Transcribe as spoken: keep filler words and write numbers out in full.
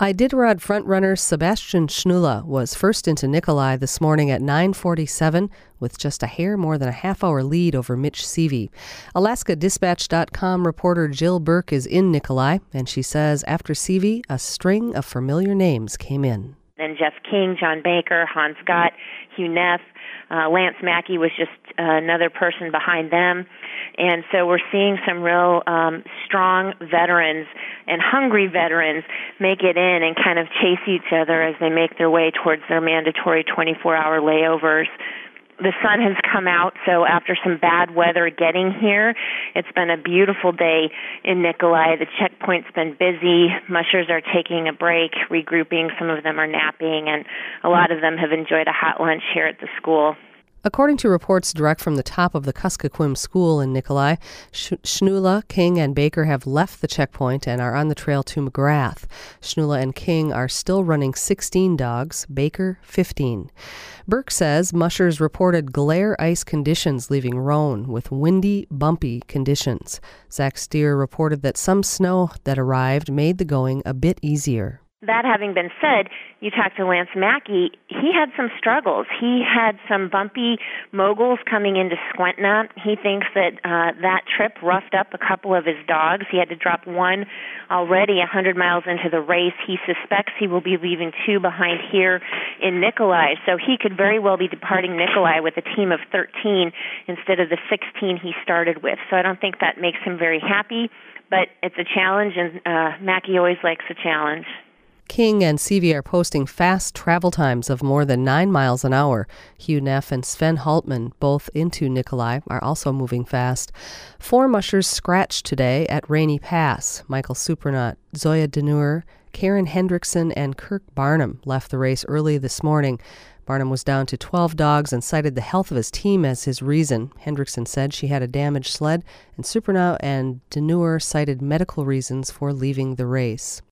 Iditarod frontrunner Sebastian Schnula was first into Nikolai this morning at nine forty-seven with just a hair more than a half-hour lead over Mitch Seavey. Alaska Dispatch dot com reporter Jill Burke is in Nikolai, and she says after Seavey, a string of familiar names came in. Then Jeff King, John Baker, Hans Gott, Hugh Neff, uh, Lance Mackey was just uh, another person behind them. And so we're seeing some real um, strong veterans and hungry veterans make it in and kind of chase each other as they make their way towards their mandatory twenty-four hour layovers. The sun has come out, so after some bad weather getting here, it's been a beautiful day in Nikolai. The checkpoint's been busy. Mushers are taking a break, regrouping. Some of them are napping, and a lot of them have enjoyed a hot lunch here at the school. According to reports direct from the top of the Kuskokwim School in Nikolai, Sh- Schnula, King, and Baker have left the checkpoint and are on the trail to McGrath. Schnula and King are still running sixteen dogs, Baker fifteen. Burke says mushers reported glare ice conditions leaving Roan with windy, bumpy conditions. Zach Steer reported that some snow that arrived made the going a bit easier. That having been said, you talked to Lance Mackey, he had some struggles. He had some bumpy moguls coming into Skwentna. He thinks that uh, that trip roughed up a couple of his dogs. He had to drop one already one hundred miles into the race. He suspects he will be leaving two behind here in Nikolai. So he could very well be departing Nikolai with a team of thirteen instead of the sixteen he started with. So I don't think that makes him very happy, but it's a challenge, and uh, Mackey always likes a challenge. King and Seavey are posting fast travel times of more than nine miles an hour. Hugh Neff and Sven Haltman, both into Nikolai, are also moving fast. Four mushers scratched today at Rainy Pass. Michael Supernaut, Zoya Deneur, Karen Hendrickson, and Kirk Barnum left the race early this morning. Barnum was down to twelve dogs and cited the health of his team as his reason. Hendrickson said she had a damaged sled, and Supernaut and Deneur cited medical reasons for leaving the race.